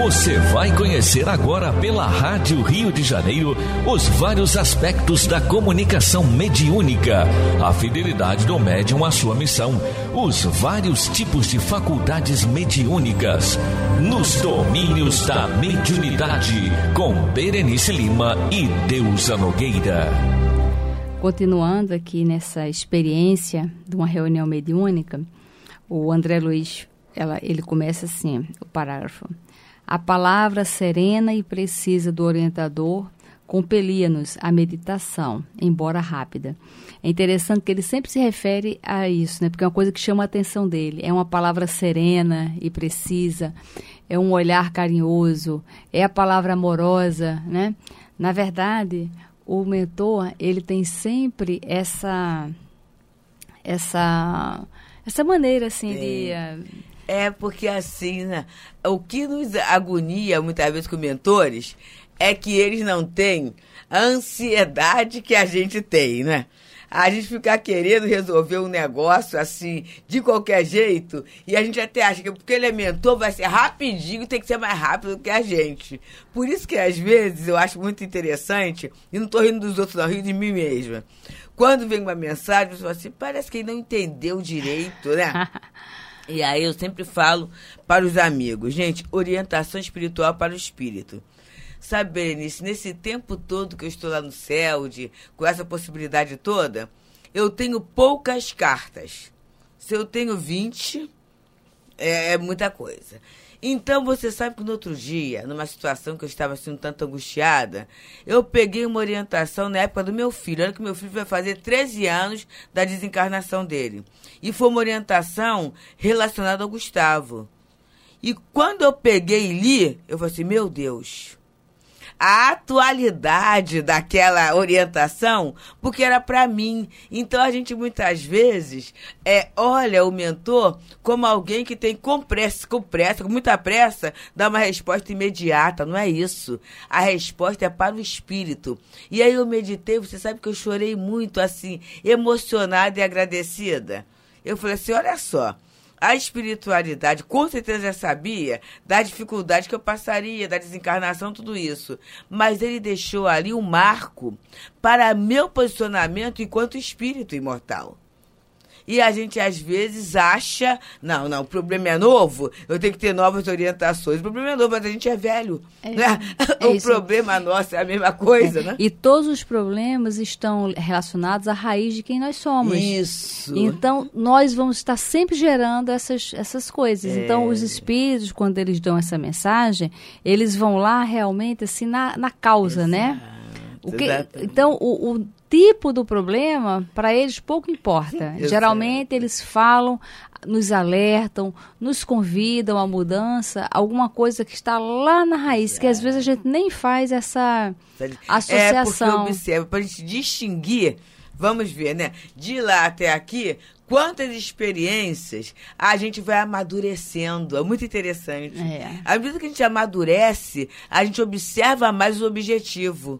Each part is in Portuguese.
Você vai conhecer agora pela Rádio Rio de Janeiro os vários aspectos da comunicação mediúnica, a fidelidade do médium à sua missão, os vários tipos de faculdades mediúnicas, nos domínios da mediunidade, com Berenice Lima e Deusa Nogueira. Continuando aqui nessa experiência de uma reunião mediúnica, o André Luiz, ele começa assim, o parágrafo. A palavra serena e precisa do orientador compelia-nos à meditação, embora rápida. É interessante que ele sempre se refere a isso, né? Porque é uma coisa que chama a atenção dele. É uma palavra serena e precisa, é um olhar carinhoso, é a palavra amorosa, né? Na verdade, o mentor, ele tem sempre essa maneira, assim, de... É porque assim, né? O que nos agonia muitas vezes com mentores é que eles não têm a ansiedade que a gente tem, né? A gente ficar querendo resolver um negócio assim, de qualquer jeito, e a gente até acha que porque ele é mentor vai ser rapidinho, tem que ser mais rápido que a gente. Por isso que às vezes eu acho muito interessante, e não estou rindo dos outros não, rio de mim mesma. Quando vem uma mensagem, eu falo assim, parece que ele não entendeu direito, né? E aí eu sempre falo para os amigos, gente, orientação espiritual para o espírito. Sabe, Berenice, nesse tempo todo que eu estou lá no céu, com essa possibilidade toda, eu tenho poucas cartas. Se eu tenho 20, é muita coisa. Então, você sabe que no outro dia, numa situação que eu estava assim um tanto angustiada, eu peguei uma orientação na época do meu filho. Olha que meu filho vai fazer 13 anos da desencarnação dele. E foi uma orientação relacionada ao Gustavo. E quando eu peguei e li, eu falei assim, meu Deus, a atualidade daquela orientação, porque era para mim. Então, a gente muitas vezes olha o mentor como alguém que tem com muita pressa, dá uma resposta imediata. Não é isso. A resposta é para o espírito. E aí eu meditei, você sabe que eu chorei muito, assim, emocionada e agradecida. Eu falei assim, olha só, a espiritualidade, com certeza já sabia da dificuldade que eu passaria, da desencarnação, tudo isso. Mas ele deixou ali um marco para meu posicionamento enquanto espírito imortal. E a gente, às vezes, acha... Não, o problema é novo, eu tenho que ter novas orientações. O problema é novo, mas a gente é velho. Né? O problema nosso é a mesma coisa, né? E todos os problemas estão relacionados à raiz de quem nós somos. Isso. Então, nós vamos estar sempre gerando essas coisas. Então, os espíritos, quando eles dão essa mensagem, eles vão lá realmente, assim, na causa, exato, né? Então, o tipo do problema, para eles pouco importa. Geralmente eles falam, nos alertam, nos convidam à mudança, alguma coisa que está lá na raiz, que às vezes a gente nem faz essa associação. Porque observa, para a gente distinguir, vamos ver, né? De lá até aqui, quantas experiências a gente vai amadurecendo. É muito interessante. À medida que a gente amadurece, a gente observa mais o objetivo.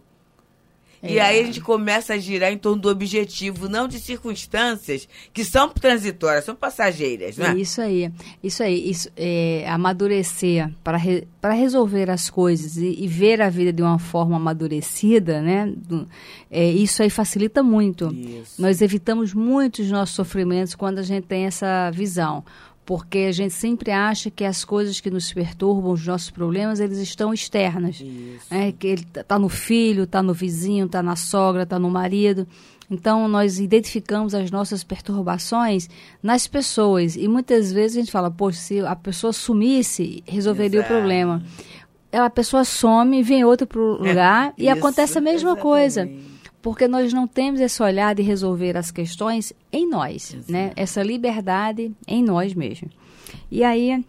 E aí a gente começa a girar em torno do objetivo, não de circunstâncias que são transitórias, são passageiras, né? Isso aí. Amadurecer para resolver as coisas e ver a vida de uma forma amadurecida, né? Isso aí facilita muito. Isso. Nós evitamos muitos nossos sofrimentos quando a gente tem essa visão. Porque a gente sempre acha que as coisas que nos perturbam, os nossos problemas, eles estão externas. Que ele está no filho, está no vizinho, está na sogra, está no marido. Então, nós identificamos as nossas perturbações nas pessoas. E muitas vezes a gente fala, poxa, se a pessoa sumisse, resolveria o problema. A pessoa some, vem outra para o lugar e acontece a mesma coisa. Porque nós não temos esse olhar de resolver as questões em nós, né? Essa liberdade em nós mesmos. E aí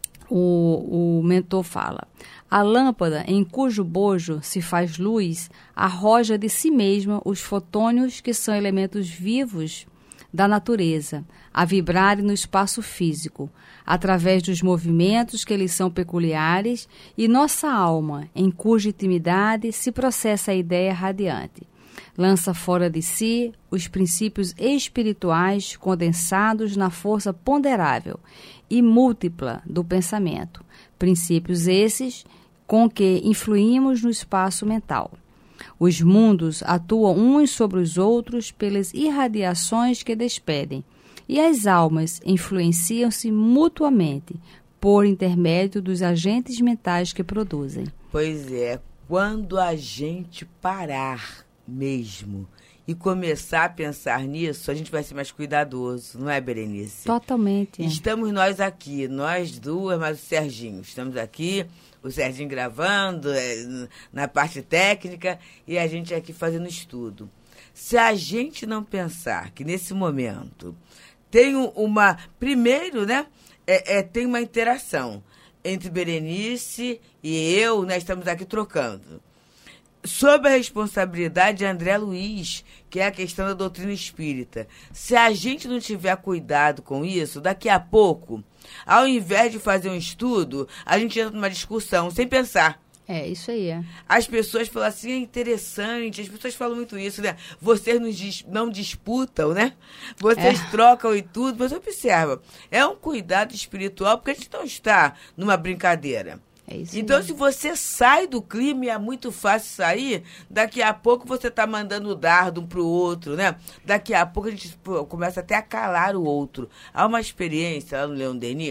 o mentor fala, a lâmpada em cujo bojo se faz luz arroja de si mesma os fotônios que são elementos vivos da natureza, a vibrarem no espaço físico, através dos movimentos que lhes são peculiares, e nossa alma, em cuja intimidade se processa a ideia radiante. Lança fora de si os princípios espirituais condensados na força ponderável e múltipla do pensamento, princípios esses com que influímos no espaço mental. Os mundos atuam uns sobre os outros pelas irradiações que despedem, e as almas influenciam-se mutuamente por intermédio dos agentes mentais que produzem. Pois é, quando a gente parar mesmo e começar a pensar nisso, a gente vai ser mais cuidadoso, não é, Berenice? Totalmente. Estamos nós aqui, nós duas, mas o Serginho. Estamos aqui, o Serginho gravando, na parte técnica, e a gente aqui fazendo estudo. Se a gente não pensar que nesse momento tem primeiro, né, tem uma interação entre Berenice e eu, nós estamos aqui trocando. Sob a responsabilidade de André Luiz, que é a questão da doutrina espírita. Se a gente não tiver cuidado com isso, daqui a pouco, ao invés de fazer um estudo, a gente entra numa discussão, sem pensar. É, isso aí. As pessoas falam assim, é interessante, as pessoas falam muito isso, né? Vocês não disputam, né? Vocês trocam e tudo, mas observa, é um cuidado espiritual, porque a gente não está numa brincadeira. É isso então, mesmo. se você sai do clima e é muito fácil sair, daqui a pouco você está mandando o dardo um para o outro, né? Daqui a pouco a gente começa até a calar o outro. Há uma experiência lá no Leon Denis,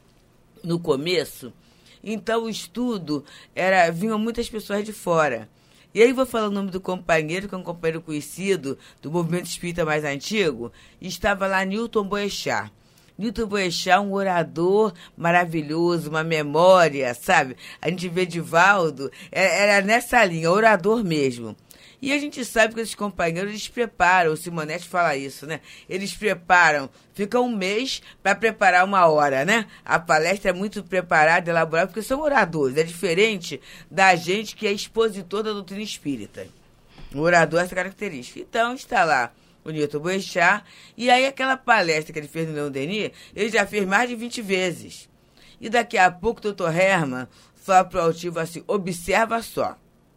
no começo, então o estudo vinham muitas pessoas de fora. E aí vou falar o nome do companheiro, que é um companheiro conhecido do movimento espírita mais antigo, e estava lá Newton Boechat. Newton Boechat, um orador maravilhoso, uma memória, sabe? A gente vê Divaldo, era nessa linha, orador mesmo. E a gente sabe que esses companheiros, eles preparam, o Simonetti fala isso, né? Eles preparam, ficam um mês para preparar uma hora, né? A palestra é muito preparada, elaborada, porque são oradores. É diferente da gente que é expositor da doutrina espírita. O orador é essa característica. Então, está lá o Newton Boechat, e aí aquela palestra que ele fez no Leon Denis, ele já fez mais de 20 vezes. E daqui a pouco o Dr. Herman fala para o altivo assim, observa só.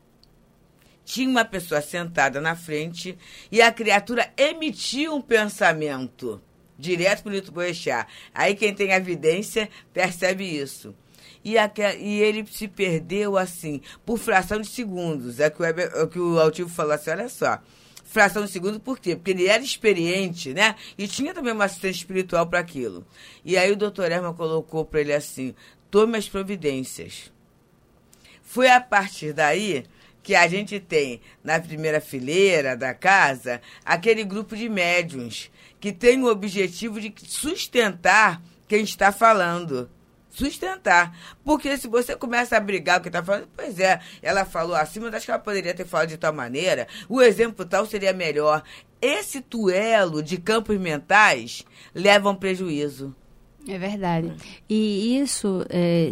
Tinha uma pessoa sentada na frente e a criatura emitia um pensamento direto para o Newton Boechat. Aí quem tem evidência percebe isso. E ele se perdeu assim, por fração de segundos. É que o altivo falou assim, olha só. Fração de segundo, por quê? Porque ele era experiente, né? E tinha também uma assistência espiritual para aquilo. E aí o doutor Herman colocou para ele assim, tome as providências. Foi a partir daí que a gente tem, na primeira fileira da casa, aquele grupo de médiuns que tem o objetivo de sustentar quem está falando. Sustentar. Porque se você começa a brigar com quem está falando, pois é, ela falou assim, mas acho que ela poderia ter falado de tal maneira, o exemplo tal seria melhor. Esse duelo de campos mentais leva a um prejuízo. É verdade. E isso,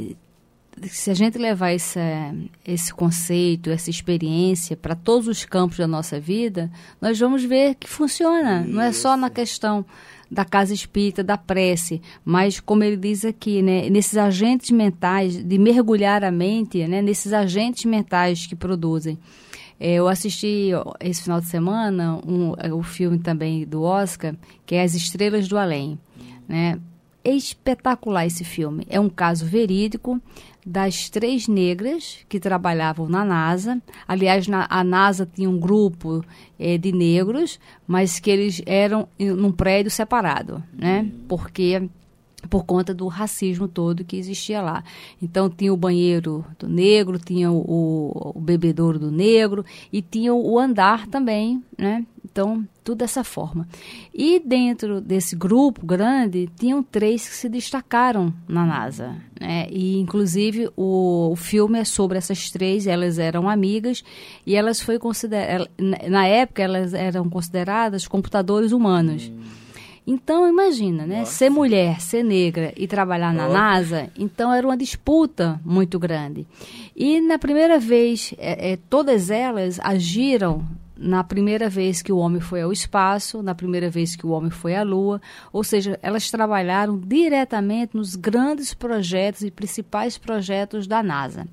se a gente levar esse conceito, essa experiência para todos os campos da nossa vida, nós vamos ver que funciona. Isso. Não é só na questão da casa espírita, da prece, mas como ele diz aqui, né, nesses agentes mentais, de mergulhar a mente, né, nesses agentes mentais que produzem. Eu assisti esse final de semana o filme também do Oscar, que é As Estrelas do Além, né? É espetacular esse filme. É um caso verídico das 3 negras que trabalhavam na NASA. Aliás, a NASA tinha um grupo de negros, mas que eles eram num prédio separado, né? Porque por conta do racismo todo que existia lá. Então, tinha o banheiro do negro, tinha o bebedouro do negro e tinha o andar também, né? Então, tudo dessa forma. E dentro desse grupo grande, tinham 3 que se destacaram na NASA, né? E, inclusive, o filme é sobre essas 3, elas eram amigas e elas na época, elas eram consideradas computadores humanos. Então, imagina, né? Nossa. Ser mulher, ser negra e trabalhar na NASA, então era uma disputa muito grande. E na primeira vez, todas elas agiram na primeira vez que o homem foi ao espaço, na primeira vez que o homem foi à Lua, ou seja, elas trabalharam diretamente nos grandes projetos e principais projetos da NASA.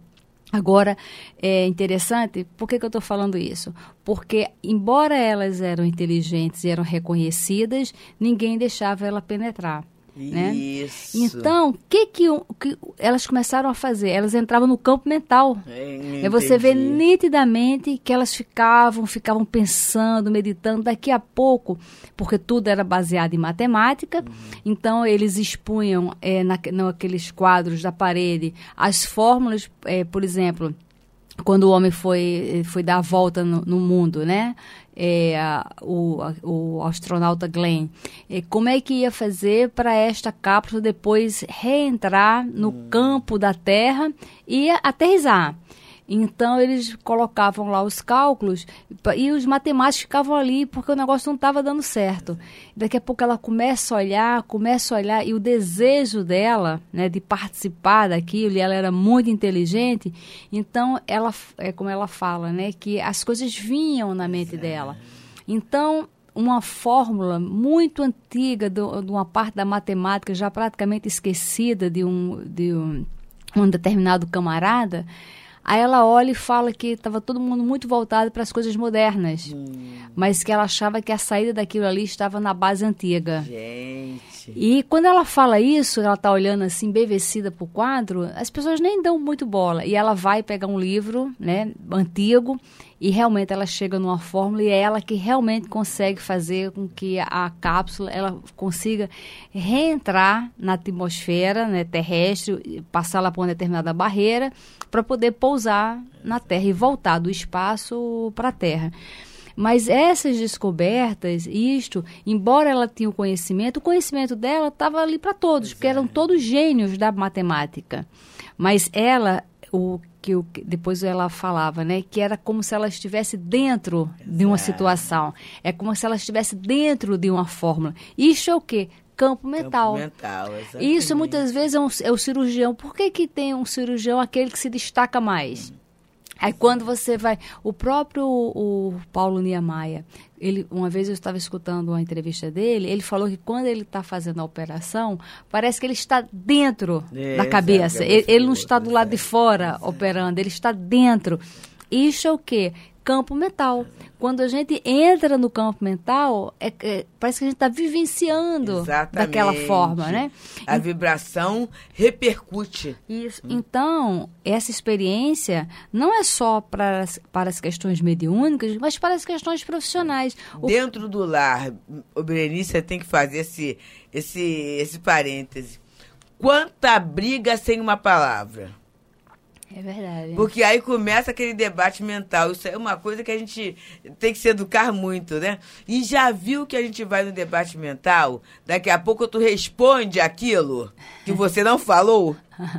Agora, é interessante, por que eu estou falando isso? Porque, embora elas eram inteligentes e eram reconhecidas, ninguém deixava ela penetrar. Né? Isso. Então, o que elas começaram a fazer? Elas entravam no campo mental. Você vê nitidamente que elas ficavam pensando, meditando. Daqui a pouco, porque tudo era baseado em matemática, então eles expunham naqueles quadros da parede as fórmulas, por exemplo, quando o homem foi dar a volta no mundo, né? O astronauta Glenn, como é que ia fazer para esta cápsula depois reentrar no campo da Terra e aterrissar? Então, eles colocavam lá os cálculos e os matemáticos ficavam ali porque o negócio não estava dando certo. Daqui a pouco ela começa a olhar e o desejo dela, né, de participar daquilo, e ela era muito inteligente, então, como ela fala, né, que as coisas vinham na mente dela. Então, uma fórmula muito antiga de uma parte da matemática já praticamente esquecida de um determinado camarada. Aí ela olha e fala que estava todo mundo muito voltado para as coisas modernas, mas que ela achava que a saída daquilo ali estava na base antiga. Gente. E quando ela fala isso, ela está olhando assim, embevecida para o quadro, as pessoas nem dão muito bola. E ela vai pegar um livro, né, antigo, e realmente ela chega numa fórmula e é ela que realmente consegue fazer com que a cápsula ela consiga reentrar na atmosfera, né, terrestre, passar lá por uma determinada barreira para poder pousar na Terra e voltar do espaço para a Terra. Mas essas descobertas, embora ela tenha o conhecimento dela estava ali para todos, porque eram todos gênios da matemática. Mas ela, depois ela falava, né, que era como se ela estivesse dentro de uma situação. É como se ela estivesse dentro de uma fórmula. Isso é o quê? Campo mental. Isso muitas vezes é o cirurgião. Por que tem um cirurgião aquele que se destaca mais? Aí quando você vai... O Paulo Niemeyer, uma vez eu estava escutando uma entrevista dele, ele falou que quando ele está fazendo a operação, parece que ele está dentro da cabeça. Ele não está do lado de fora operando, ele está dentro. Isso é o quê? Campo mental. Quando a gente entra no campo mental, parece que a gente está vivenciando daquela forma, né? A vibração repercute. Isso. Então, essa experiência não é só para as questões mediúnicas, mas para as questões profissionais. Dentro do lar, Berenice, você tem que fazer esse parêntese. Quanta briga sem uma palavra. É verdade. Porque aí começa aquele debate mental. Isso é uma coisa que a gente tem que se educar muito, né? E já viu que a gente vai no debate mental? Daqui a pouco tu responde aquilo que você não falou.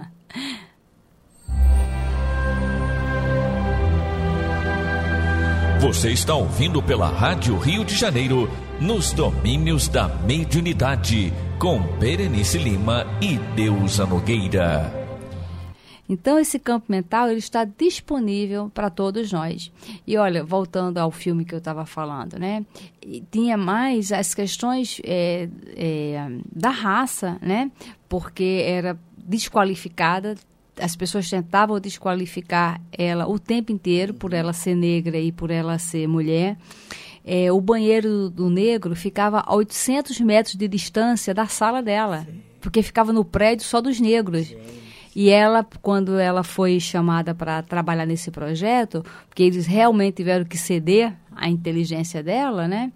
Você está ouvindo pela Rádio Rio de Janeiro, nos domínios da mediunidade, com Berenice Lima e Deusa Nogueira. Então, esse campo mental ele está disponível para todos nós. E olha, voltando ao filme que eu estava falando, né? Tinha mais as questões da raça, né? Porque era desqualificada. As pessoas tentavam desqualificar ela o tempo inteiro por ela ser negra e por ela ser mulher. O banheiro do negro ficava a 800 metros de distância da sala dela, porque ficava no prédio só dos negros. E ela, quando ela foi chamada para trabalhar nesse projeto, porque eles realmente tiveram que ceder à inteligência dela, né?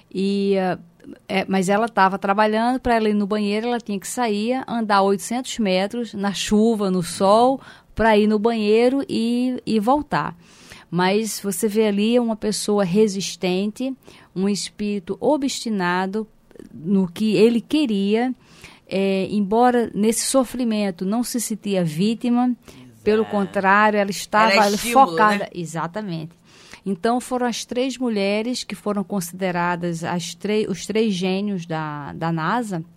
Mas ela estava trabalhando, para ela ir no banheiro, ela tinha que sair, andar 800 metros, na chuva, no sol, para ir no banheiro e voltar. Mas você vê ali uma pessoa resistente, um espírito obstinado no que ele queria. Embora nesse sofrimento não se sentia vítima, pelo contrário, ela estava focada. Né? Exatamente. Então foram as 3 mulheres que foram consideradas os 3 gênios da NASA,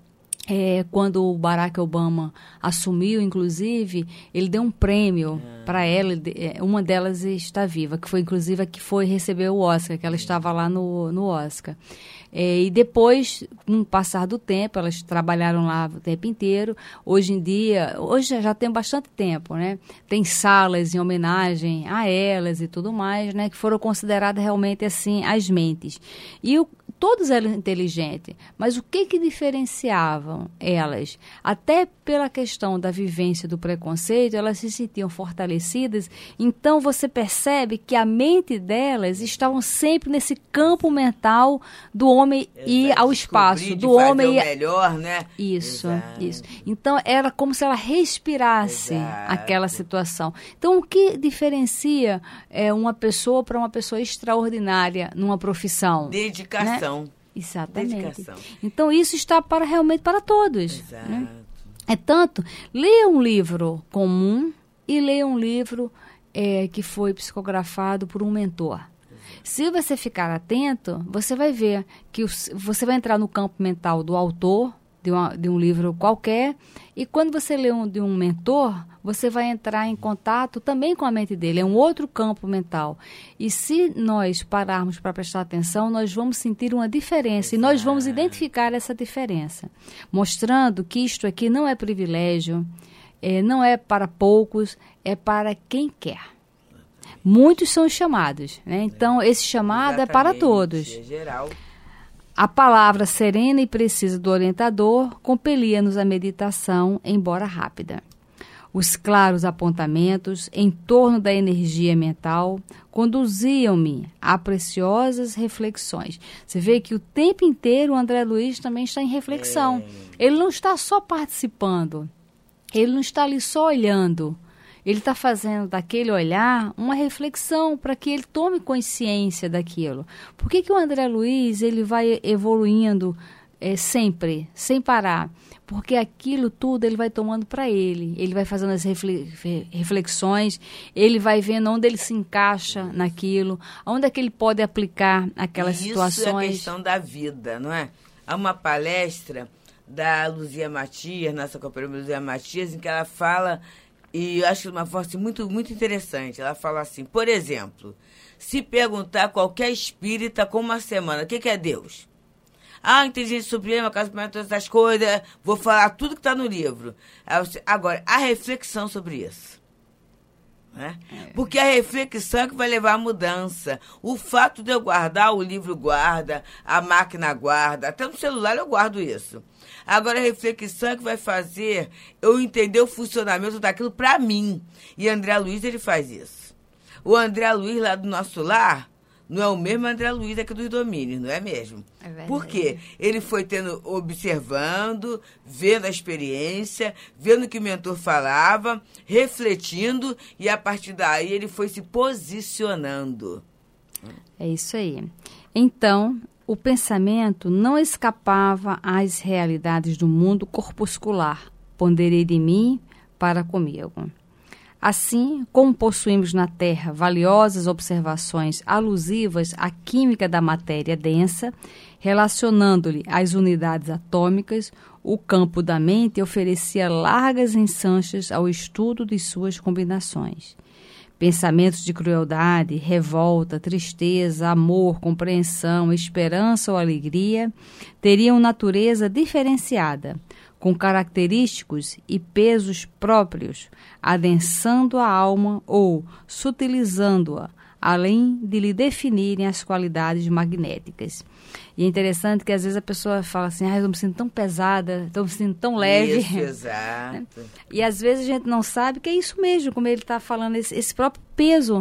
quando o Barack Obama assumiu, inclusive, ele deu um prêmio para ela, uma delas está viva, que foi inclusive a que foi receber o Oscar, que ela estava lá no Oscar. E depois, com o passar do tempo, elas trabalharam lá o tempo inteiro. Hoje em dia, hoje já tem bastante tempo, né? Tem salas em homenagem a elas e tudo mais, né? Que foram consideradas realmente assim as mentes. E todos eram inteligentes, mas o que diferenciavam elas? Até pela questão da vivência do preconceito, elas se sentiam fortalecidas, então você percebe que a mente delas estavam sempre nesse campo mental do homem ir ao espaço, do homem ir... melhor, né? Isso. Então era como se ela respirasse aquela situação. Então o que diferencia uma pessoa para uma pessoa extraordinária numa profissão? Dedicação. Né? Exatamente. Dedicação. Então isso está realmente para todos. Exato. Né? É tanto, leia um livro comum e leia um livro que foi psicografado por um mentor. Se você ficar atento, você vai ver que você vai entrar no campo mental do autor de um livro qualquer, e quando você lê de um mentor, você vai entrar em contato também com a mente dele, é um outro campo mental. E se nós pararmos para prestar atenção, nós vamos sentir uma diferença, e nós vamos identificar essa diferença, mostrando que isto aqui não é privilégio, não é para poucos, é para quem quer. Muitos são os chamados, né? Então esse chamado é para todos. É geral. A palavra serena e precisa do orientador compelia-nos à meditação, embora rápida. Os claros apontamentos em torno da energia mental conduziam-me a preciosas reflexões. Você vê que o tempo inteiro o André Luiz também está em reflexão. Ele não está só participando, ele não está ali só olhando. Ele está fazendo daquele olhar uma reflexão para que ele tome consciência daquilo. Por que o André Luiz ele vai evoluindo sempre, sem parar? Porque aquilo tudo ele vai tomando para ele. Ele vai fazendo as reflexões, ele vai vendo onde ele se encaixa naquilo, onde é que ele pode aplicar aquelas situações. Isso é a questão da vida, não é? Há uma palestra da Luzia Matias, nossa companheira Luzia Matias, em que ela fala... E eu acho de uma forma assim, muito, muito interessante. Ela fala assim, por exemplo, se perguntar a qualquer espírita com uma semana, o que é Deus? Inteligência suprema, casa para todas essas coisas, vou falar tudo que está no livro. Agora, a reflexão sobre isso. Né? Porque a reflexão é que vai levar à mudança. O fato de eu guardar, o livro guarda, a máquina guarda, até no celular eu guardo isso. Agora, a reflexão é que vai fazer eu entender o funcionamento daquilo para mim. E André Luiz, ele faz isso. O André Luiz lá do nosso lar não é o mesmo André Luiz aqui dos domínios, não é mesmo? É verdade. Por quê? Ele foi observando, vendo a experiência, vendo o que o mentor falava, refletindo, e a partir daí ele foi se posicionando. É isso aí. Então... O pensamento não escapava às realidades do mundo corpuscular, ponderei de mim para comigo. Assim, como possuímos na Terra valiosas observações alusivas à química da matéria densa, relacionando-lhe as unidades atômicas, o campo da mente oferecia largas ensanches ao estudo de suas combinações. Pensamentos de crueldade, revolta, tristeza, amor, compreensão, esperança ou alegria teriam natureza diferenciada, com característicos e pesos próprios, adensando a alma ou sutilizando-a, além de lhe definirem as qualidades magnéticas. E é interessante que às vezes a pessoa fala assim, eu estou me sentindo tão pesada, estou me sentindo tão leve. Isso, exato. E às vezes a gente não sabe que é isso mesmo, como ele está falando, esse próprio peso.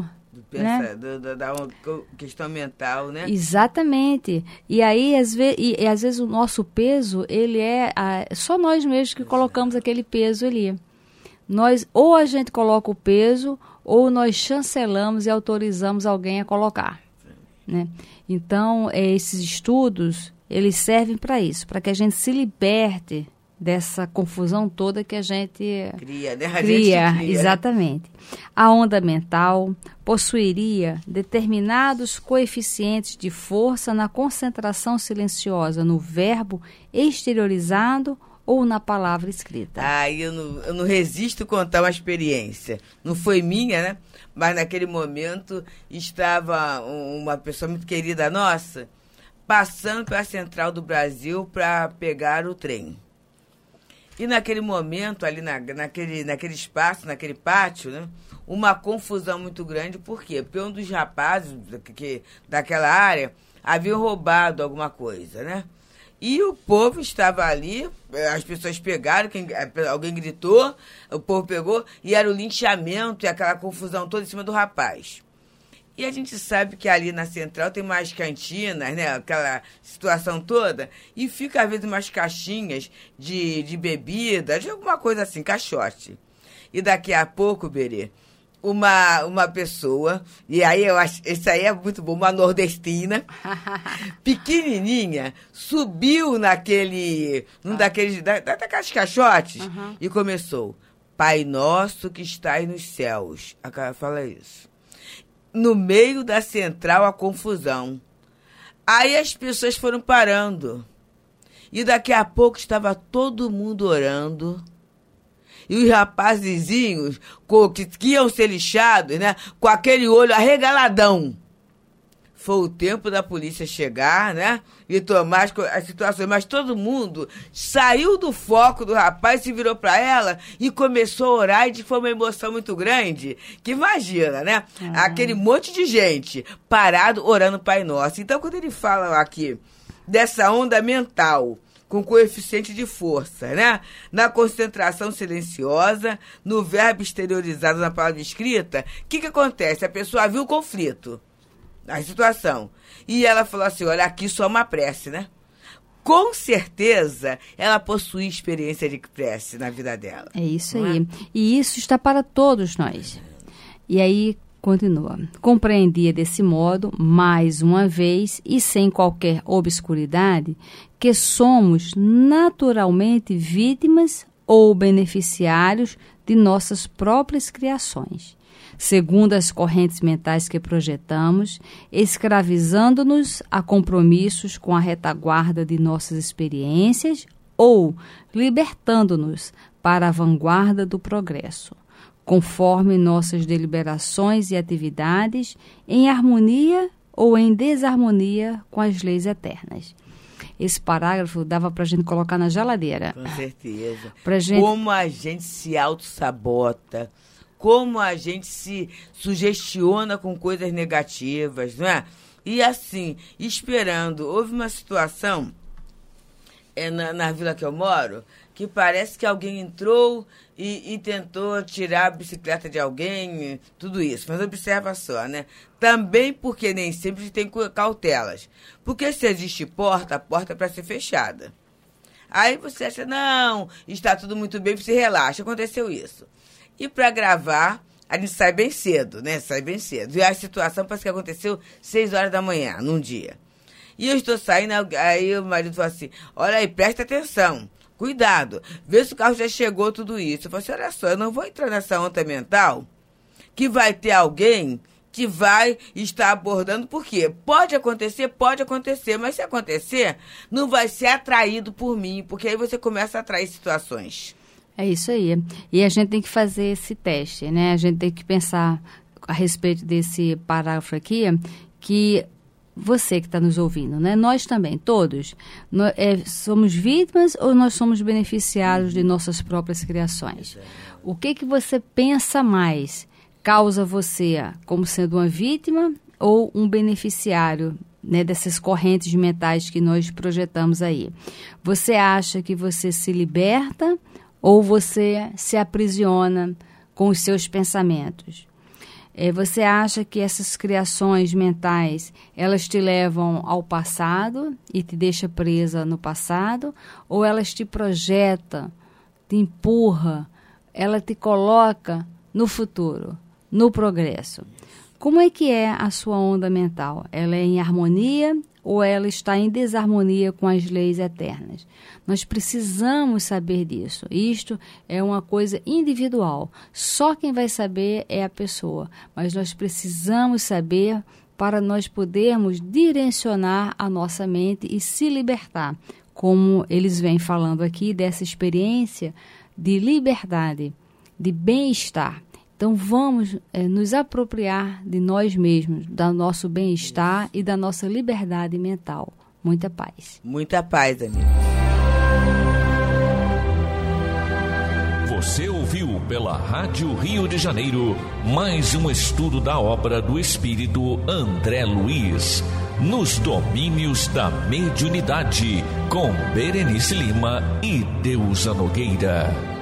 Da questão mental, né? Exatamente. E aí, às vezes o nosso peso, ele só nós mesmos que colocamos aquele peso ali. Ou a gente coloca o peso, ou nós chancelamos e autorizamos alguém a colocar. Né? Então, esses estudos, eles servem para isso, para que a gente se liberte dessa confusão toda que a gente cria, né? Cria, exatamente. A onda mental possuiria determinados coeficientes de força na concentração silenciosa no verbo exteriorizado ou na palavra escrita? Eu não resisto a contar uma experiência. Não foi minha, né? Mas naquele momento estava uma pessoa muito querida nossa passando pela Central do Brasil para pegar o trem. E naquele momento, ali naquele espaço, naquele pátio, né, uma confusão muito grande. Por quê? Porque um dos rapazes daquela área havia roubado alguma coisa, né? E o povo estava ali, as pessoas pegaram, alguém gritou, o povo pegou, e era o linchamento e aquela confusão toda em cima do rapaz. E a gente sabe que ali na Central tem mais cantinas, né? Aquela situação toda. E fica, às vezes, umas caixinhas de bebida, de alguma coisa assim, caixote. E daqui a pouco, Berê, uma pessoa, e aí eu acho, isso aí é muito bom, uma nordestina, pequenininha, subiu daqueles caixotes e começou: Pai nosso que estais nos céus. A cara fala isso. No meio da Central, a confusão. Aí as pessoas foram parando. E daqui a pouco estava todo mundo orando. E os rapazizinhos que iam ser lixados, né, com aquele olho arregaladão. Foi o tempo da polícia chegar, né, e tomar as situações. Mas todo mundo saiu do foco do rapaz, se virou para ela e começou a orar. E foi uma emoção muito grande, que imagina, né? Aquele monte de gente parado orando Pai Nosso. Então, quando ele fala aqui dessa onda mental, com coeficiente de força, né? Na concentração silenciosa, no verbo exteriorizado na palavra escrita, o que acontece? A pessoa viu o conflito, a situação, e ela falou assim: olha, aqui só uma prece, né? Com certeza, ela possui experiência de prece na vida dela. É isso aí. E isso está para todos nós. E aí, continua. Compreendia desse modo, mais uma vez, e sem qualquer obscuridade, que somos naturalmente vítimas ou beneficiários de nossas próprias criações, segundo as correntes mentais que projetamos, escravizando-nos a compromissos com a retaguarda de nossas experiências ou libertando-nos para a vanguarda do progresso, conforme nossas deliberações e atividades, em harmonia ou em desarmonia com as leis eternas. Esse parágrafo dava para a gente colocar na geladeira. Com certeza. Gente... Como a gente se auto-sabota, como a gente se sugestiona com coisas negativas, não é? E assim, esperando. Houve uma situação na vila que eu moro, que parece que alguém entrou e tentou tirar a bicicleta de alguém, tudo isso. Mas observa só, né? Também porque nem sempre tem cautelas. Porque se existe porta, a porta é para ser fechada. Aí você acha, não, está tudo muito bem, você relaxa. Aconteceu isso. E para gravar, a gente sai bem cedo, né? Sai bem cedo. E a situação parece que aconteceu 6 horas da manhã, num dia. E eu estou saindo, aí o marido falou assim: olha aí, presta atenção, cuidado, vê se o carro já chegou, tudo isso. Eu falei assim: olha só, eu não vou entrar nessa onda mental que vai ter alguém que vai estar abordando, por quê? Pode acontecer, mas se acontecer, não vai ser atraído por mim, porque aí você começa a atrair situações. É isso aí. E a gente tem que fazer esse teste, né? A gente tem que pensar a respeito desse parágrafo aqui, que você que está nos ouvindo, né? Nós também, todos, somos vítimas ou nós somos beneficiários de nossas próprias criações? O que você pensa mais? Causa você como sendo uma vítima ou um beneficiário, né, dessas correntes mentais que nós projetamos aí? Você acha que você se liberta ou você se aprisiona com os seus pensamentos? Você acha que essas criações mentais, elas te levam ao passado e te deixam presa no passado? Ou elas te projetam, te empurram, ela te coloca no futuro, no progresso? Como é que é a sua onda mental? Ela é em harmonia ou ela está em desarmonia com as leis eternas? Nós precisamos saber disso. Isto é uma coisa individual. Só quem vai saber é a pessoa. Mas nós precisamos saber para nós podermos direcionar a nossa mente e se libertar. como eles vêm falando aqui, dessa experiência de liberdade, de bem-estar. Então, vamos nos apropriar de nós mesmos, do nosso bem-estar e da nossa liberdade mental. Muita paz. Muita paz, amigo. Você ouviu pela Rádio Rio de Janeiro mais um estudo da obra do Espírito André Luiz, Nos Domínios da Mediunidade, com Berenice Lima e Deusa Nogueira.